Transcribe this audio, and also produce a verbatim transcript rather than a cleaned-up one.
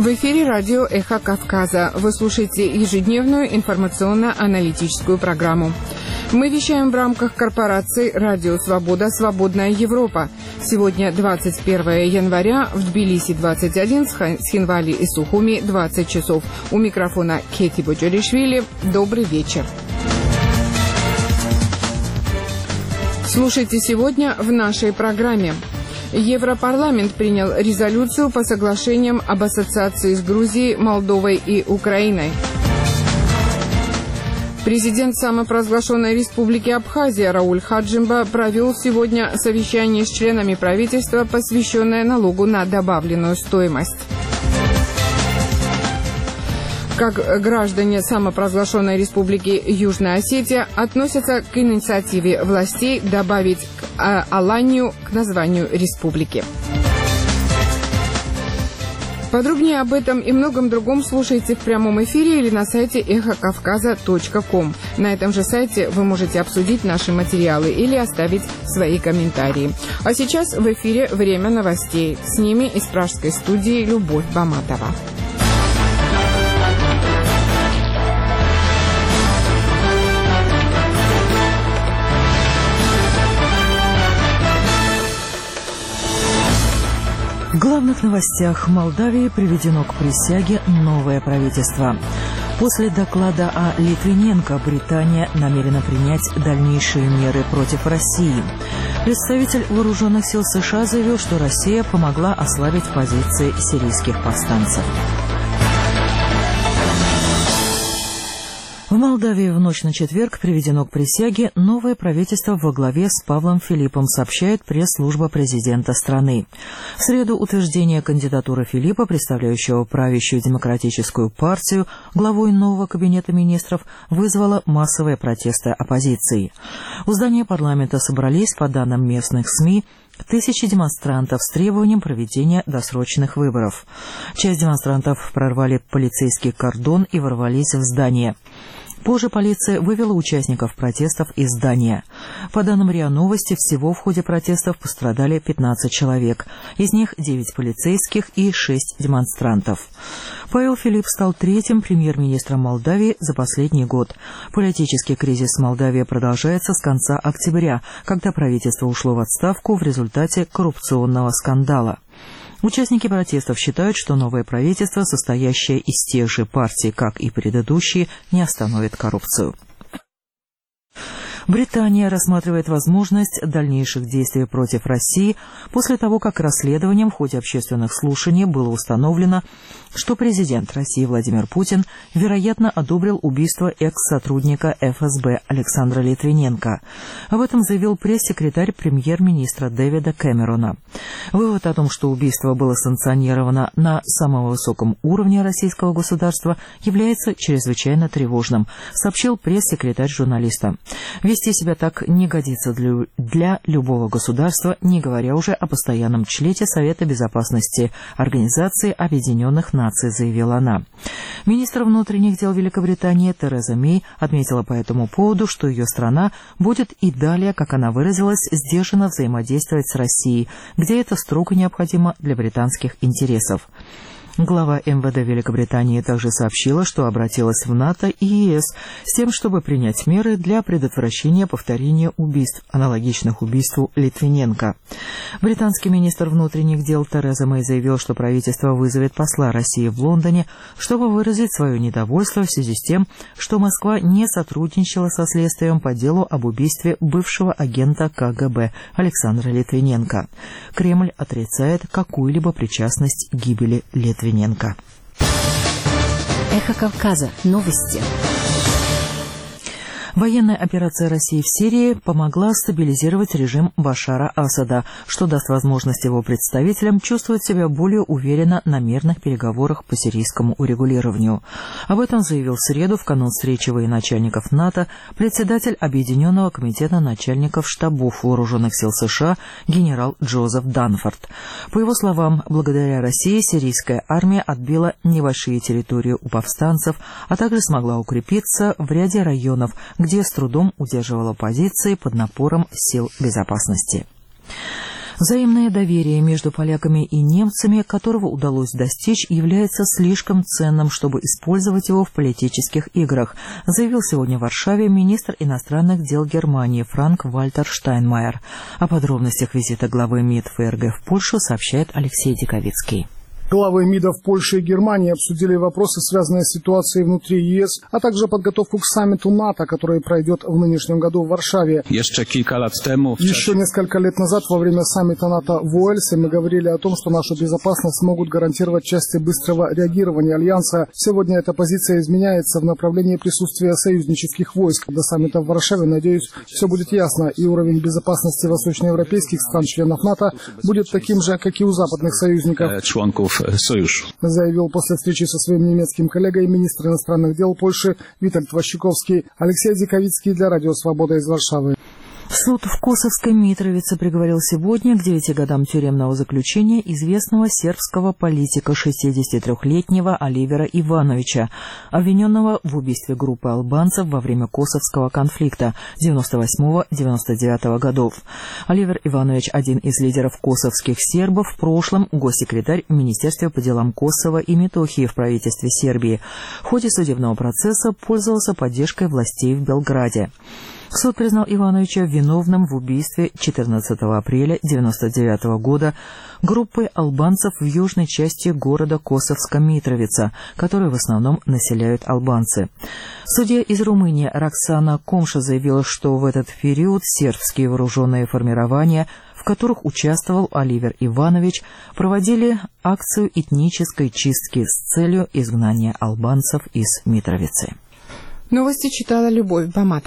В эфире радио «Эхо Кавказа». Вы слушаете ежедневную информационно-аналитическую программу. Мы вещаем в рамках корпорации «Радио Свобода. Свободная Европа». Сегодня двадцать первое января, в Тбилиси двадцать один, с Хинвали и Сухуми двадцать часов. У микрофона Кети Боджоришвили. Добрый вечер. Слушайте сегодня в нашей программе. Европарламент принял резолюцию по соглашениям об ассоциации с Грузией, Молдовой и Украиной. Президент самопровозглашенной республики Абхазия Рауль Хаджимба провел сегодня совещание с членами правительства, посвященное налогу на добавленную стоимость. Как граждане самопровозглашенной республики Южная Осетия относятся к инициативе властей добавить Аланию к названию республики. Подробнее об этом и многом другом слушайте в прямом эфире или на сайте эхо кавказа точка ком. На этом же сайте вы можете обсудить наши материалы или оставить свои комментарии. А сейчас в эфире время новостей. С ними из пражской студии Любовь Баматова. В главных новостях: Молдавии приведено к присяге новое правительство. После доклада о Литвиненко Британия намерена принять дальнейшие меры против России. Представитель вооруженных сил США заявил, что Россия помогла ослабить позиции сирийских повстанцев. В Молдавии в ночь на четверг приведено к присяге новое правительство во главе с Павлом Филиппом, сообщает пресс-служба президента страны. В среду утверждение кандидатуры Филиппа, представляющего правящую демократическую партию, главой нового кабинета министров, вызвало массовые протесты оппозиции. У здания парламента собрались, по данным местных СМИ, тысячи демонстрантов с требованием проведения досрочных выборов. Часть демонстрантов прорвали полицейский кордон и ворвались в здание. Позже полиция вывела участников протестов из здания. По данным РИА Новости, всего в ходе протестов пострадали пятнадцать человек. Из них девять полицейских и шесть демонстрантов. Павел Филипп стал третьим премьер-министром Молдавии за последний год. Политический кризис в Молдавии продолжается с конца октября, когда правительство ушло в отставку в результате коррупционного скандала. Участники протестов считают, что новое правительство, состоящее из тех же партий, как и предыдущие, не остановит коррупцию. Британия рассматривает возможность дальнейших действий против России после того, как расследованием в ходе общественных слушаний было установлено, что президент России Владимир Путин, вероятно, одобрил убийство экс-сотрудника эф эс бэ Александра Литвиненко. Об этом заявил пресс-секретарь премьер-министра Дэвида Кэмерона. Вывод о том, что убийство было санкционировано на самом высоком уровне российского государства, является чрезвычайно тревожным, сообщил пресс-секретарь журналиста. Вести себя так не годится для, для любого государства, не говоря уже о постоянном члете Совета Безопасности Организации Объединенных Наций, заявила она. Министр внутренних дел Великобритании Тереза Мэй отметила по этому поводу, что ее страна будет и далее, как она выразилась, сдержанно взаимодействовать с Россией, где это строго необходимо для британских интересов. Глава эм вэ дэ Великобритании также сообщила, что обратилась в НАТО и е эс с тем, чтобы принять меры для предотвращения повторения убийств, аналогичных убийству Литвиненко. Британский министр внутренних дел Тереза Мэй заявил, что правительство вызовет посла России в Лондоне, чтобы выразить свое недовольство в связи с тем, что Москва не сотрудничала со следствием по делу об убийстве бывшего агента ка гэ бэ Александра Литвиненко. Кремль отрицает какую-либо причастность к гибели Литвиненко. Эхо Кавказа. Новости. Военная операция России в Сирии помогла стабилизировать режим Башара Асада, что даст возможность его представителям чувствовать себя более уверенно на мирных переговорах по сирийскому урегулированию. Об этом заявил в среду в канун встречи военачальников НАТО председатель Объединенного комитета начальников штабов вооруженных сил США генерал Джозеф Данфорд. По его словам, благодаря России сирийская армия отбила небольшие территории у повстанцев, а также смогла укрепиться в ряде районов, где с трудом удерживала позиции под напором сил безопасности. Взаимное доверие между поляками и немцами, которого удалось достичь, является слишком ценным, чтобы использовать его в политических играх, заявил сегодня в Варшаве министр иностранных дел Германии Франк-Вальтер Штайнмайер. О подробностях визита главы МИД ФРГ в Польшу сообщает Алексей Диковицкий. Главы МИДов Польши и Германии обсудили вопросы, связанные с ситуацией внутри ЕС, а также подготовку к саммиту НАТО, который пройдет в нынешнем году в Варшаве. Еще несколько лет назад, во время саммита НАТО в Уэльсе, мы говорили о том, что нашу безопасность смогут гарантировать части быстрого реагирования Альянса. Сегодня эта позиция изменяется в направлении присутствия союзнических войск. До саммита в Варшаве, надеюсь, все будет ясно, и уровень безопасности восточноевропейских стран-членов НАТО будет таким же, как и у западных союзников. Заявил после встречи со своим немецким коллегой министр иностранных дел Польши Витальд Ващуковский. Алексей Диковицкий для Радио Свобода из Варшавы. Суд в Косовской Митровице приговорил сегодня к девяти годам тюремного заключения известного сербского политика шестидесятитрёхлетнего Оливера Ивановича, обвиненного в убийстве группы албанцев во время Косовского конфликта девяносто восьмого — девяносто девятого годов. Оливер Иванович – один из лидеров косовских сербов, в прошлом госсекретарь в Министерстве по делам Косово и Метохии в правительстве Сербии. В ходе судебного процесса пользовался поддержкой властей в Белграде. Суд признал Ивановича виновным в убийстве четырнадцатого апреля девяносто девятого года группы албанцев в южной части города Косовска-Митровица, которую в основном населяют албанцы. Судья из Румынии Роксана Комша заявила, что в этот период сербские вооруженные формирования, в которых участвовал Оливер Иванович, проводили акцию этнической чистки с целью изгнания албанцев из Митровицы. Новости читала Любовь Бамата.